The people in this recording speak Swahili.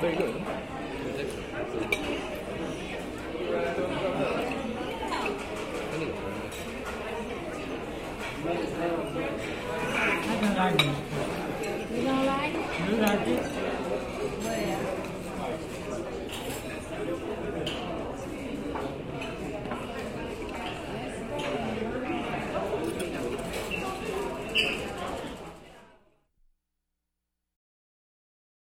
Very good. I don't like it. You don't like? You like it?